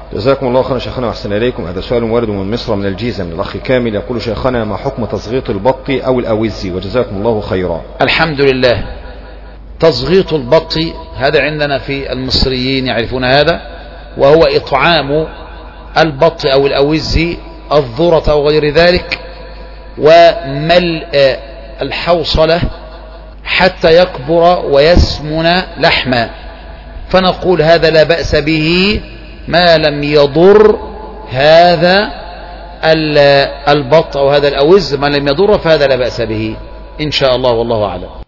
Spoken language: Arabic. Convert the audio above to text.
جزاكم الله خيرا شيخنا واحسن اليكم. هذا سؤال وارد من مصر من الجيزة من الاخ كامل، يقول شيخنا ما حكم تصغيط البط او الاوز؟ وجزاكم الله خيرا. الحمد لله. تصغيط البط هذا عندنا في المصريين يعرفون هذا، وهو إطعام البط أو الأوز الذرة أو غير ذلك، وملء الحوصلة حتى يكبر ويسمن لحما، فنقول هذا لا بأس به ما لم يضر هذا البط أو هذا الأوز، ما لم يضر فهذا لا بأس به إن شاء الله، والله أعلم.